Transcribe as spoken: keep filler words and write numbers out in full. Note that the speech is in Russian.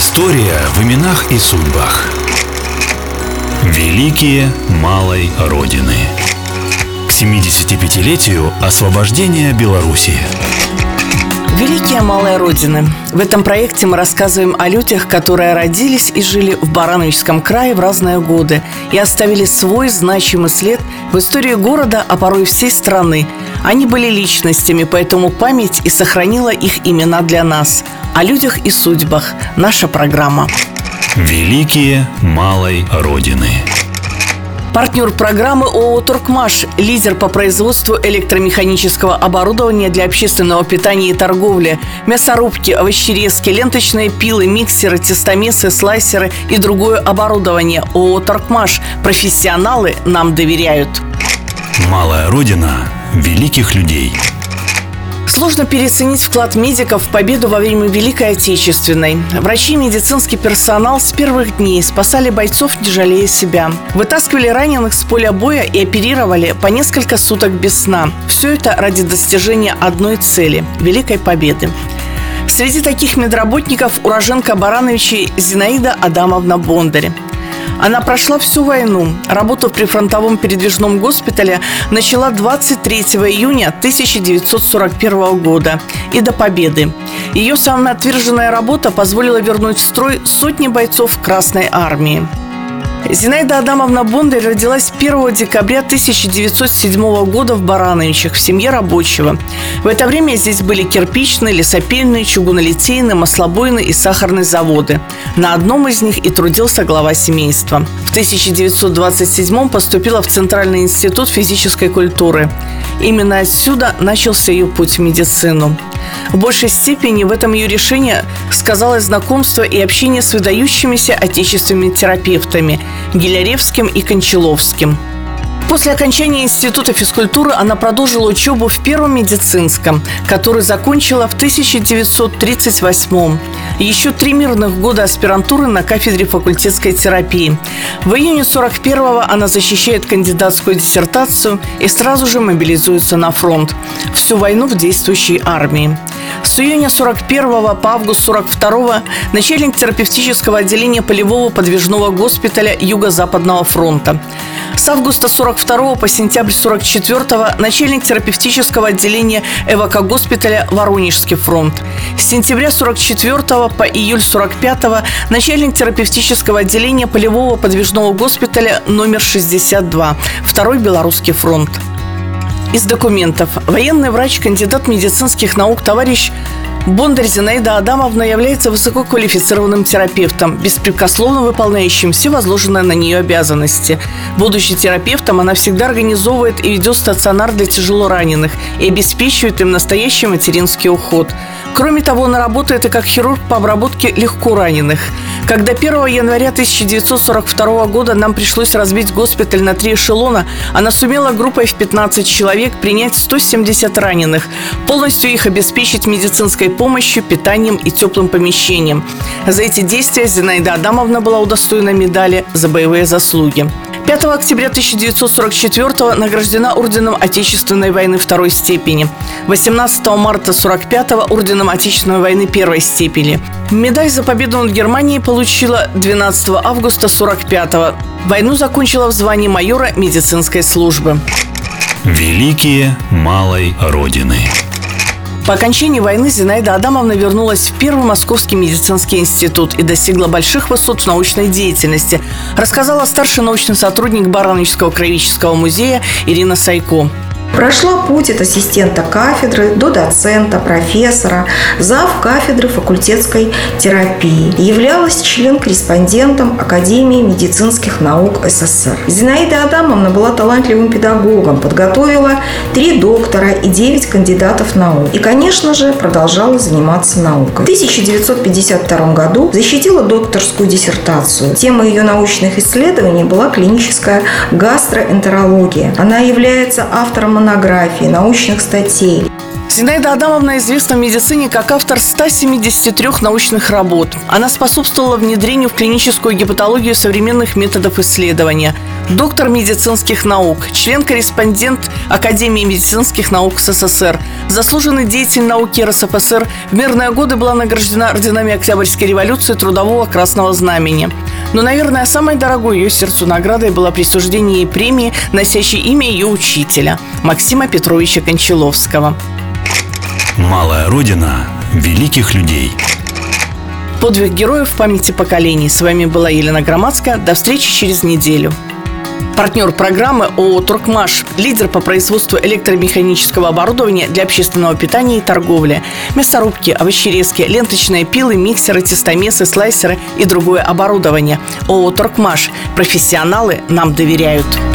История в именах и судьбах. Великие малой Родины. К семидесятипятилетию освобождения Белоруссии. Великие малые Родины. В этом проекте мы рассказываем о людях, которые родились и жили в Барановичском крае в разные годы и оставили свой значимый след в истории города, а порой всей страны. Они были личностями, поэтому память и сохранила их имена для нас. О людях и судьбах. Наша программа. Великие малой Родины. Партнер программы ООО «Торгмаш», лидер по производству электромеханического оборудования для общественного питания и торговли, мясорубки, овощерезки, ленточные пилы, миксеры, тестомесы, слайсеры и другое оборудование. ООО «Торгмаш». Профессионалы нам доверяют. Малая Родина великих людей. Сложно переоценить вклад медиков в победу во время Великой Отечественной. Врачи и медицинский персонал с первых дней спасали бойцов, не жалея себя. Вытаскивали раненых с поля боя и оперировали по несколько суток без сна. Все это ради достижения одной цели – Великой Победы. Среди таких медработников уроженка Барановичей Зинаида Адамовна Бондарь. Она прошла всю войну. Работу в прифронтовом передвижном госпитале начала двадцать третьего июня тысяча девятьсот сорок первого года и до победы. Ее самоотверженная работа позволила вернуть в строй сотни бойцов Красной армии. Зинаида Адамовна Бондарь родилась первого декабря тысяча девятьсот седьмого года в Барановичах в семье рабочего. В это время здесь были кирпичные, лесопильные, чугунолитейные, маслобойные и сахарные заводы. На одном из них и трудился глава семейства. В тысяча девятьсот двадцать седьмом поступила в Центральный институт физической культуры. Именно отсюда начался ее путь в медицину. В большей степени в этом ее решении сказалось знакомство и общение с выдающимися отечественными терапевтами Гиляревским и Кончаловским. После окончания Института физкультуры она продолжила учебу в Первом медицинском, который закончила в тысяча девятьсот тридцать восьмом. Еще три мирных года аспирантуры на кафедре факультетской терапии. В июне сорок первого она защищает кандидатскую диссертацию и сразу же мобилизуется на фронт. Всю войну в действующей армии. С июня сорок первого по август сорок второго начальник терапевтического отделения полевого подвижного госпиталя Юго-Западного фронта. С августа сорок второго по сентябрь сорок четвертого начальник терапевтического отделения эвакогоспиталя Воронежский фронт. С сентября сорок четвертого по июль сорок пятого начальник терапевтического отделения полевого подвижного госпиталя номер шестьдесят два, Второй Белорусский фронт. Из документов. Военный врач, кандидат медицинских наук, товарищ Бондарь Зинаида Адамовна является высококвалифицированным терапевтом, беспрекословно выполняющим все возложенные на нее обязанности. Будучи терапевтом, она всегда организовывает и ведет стационар для тяжелораненых и обеспечивает им настоящий материнский уход. Кроме того, она работает и как хирург по обработке легкораненых. Когда первого января тысяча девятьсот сорок второго года нам пришлось разбить госпиталь на три эшелона, она сумела группой в пятнадцать человек принять сто семьдесят раненых, полностью их обеспечить медицинской помощью, питанием и теплым помещением. За эти действия Зинаида Адамовна была удостоена медали за боевые заслуги. пятого октября тысяча девятьсот сорок четвертого награждена орденом Отечественной войны второй степени. восемнадцатого марта сорок пятого орденом Отечественной войны первой степени. Медаль за победу над Германией получила двенадцатого августа сорок пятого. Войну закончила в звании майора медицинской службы. Великие малой Родины. По окончании войны Зинаида Адамовна вернулась в Первый Московский медицинский институт и достигла больших высот в научной деятельности, рассказала старший научный сотрудник Барановичского краеведческого музея Ирина Сайко. Прошла путь от ассистента кафедры до доцента, профессора, зав. Кафедры факультетской терапии. Являлась член-корреспондентом Академии медицинских наук СССР. Зинаида Адамовна была талантливым педагогом, подготовила три доктора и девять кандидатов наук. И, конечно же, продолжала заниматься наукой. В тысяча девятьсот пятьдесят втором году защитила докторскую диссертацию. Тема ее научных исследований была клиническая гастроэнтерология. Она является автором монографий, научных статей. Зинаида Адамовна известна в медицине как автор ста семидесяти трёх научных работ. Она способствовала внедрению в клиническую гепатологию современных методов исследования. Доктор медицинских наук, член-корреспондент Академии медицинских наук СССР, заслуженный деятель науки РСФСР, в мирные годы была награждена орденами Октябрьской революции, Трудового Красного Знамени. Но, наверное, самой дорогой ее сердцу наградой было присуждение ей премии, носящей имя ее учителя Максима Петровича Кончаловского. Малая Родина великих людей. Подвиг героев в памяти поколений. С вами была Елена Громадская. До встречи через неделю. Партнер программы ООО «Торгмаш», лидер по производству электромеханического оборудования для общественного питания и торговли. Мясорубки, овощерезки, ленточные пилы, миксеры, тестомесы, слайсеры и другое оборудование. ООО «Торгмаш». Профессионалы нам доверяют.